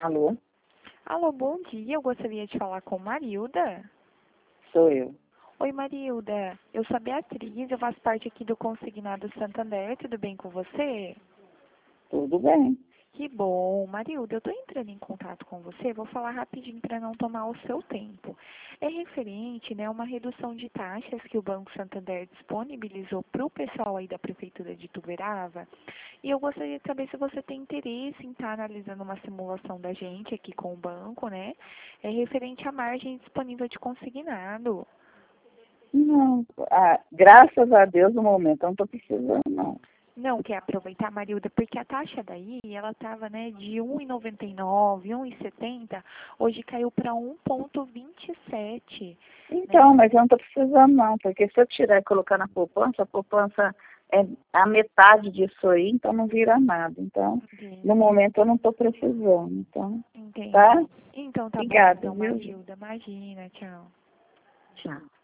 Alô? Alô, bom dia. Eu gostaria de falar com Marilda. Sou eu. Oi, Marilda. Eu sou a Beatriz, eu faço parte aqui do Consignado Santander. Tudo bem com você? Tudo bem. Que bom. Marilda, eu estou entrando em contato com você. Vou falar rapidinho para não tomar o seu tempo. É referente, né, a uma redução de taxas que o Banco Santander disponibilizou para o pessoal aí da Prefeitura de Ituverava. E eu gostaria de saber se você tem interesse em estar analisando uma simulação da gente aqui com o banco, né? É referente à margem disponível de consignado. Não, graças a Deus no momento eu não estou precisando, não. Não quer aproveitar, Marilda, porque a taxa daí, ela estava, né, de 1,99, 1,70, hoje caiu para 1,27, né? Então, mas eu não estou precisando não, porque se eu tirar e colocar na poupança, a poupança é a metade disso aí, então não vira nada. Então, no Entendi. momento eu não estou precisando, então, Entendi. tá? Então tá bom, Obrigada, então, viu? Marilda. Imagina, tchau. Tchau.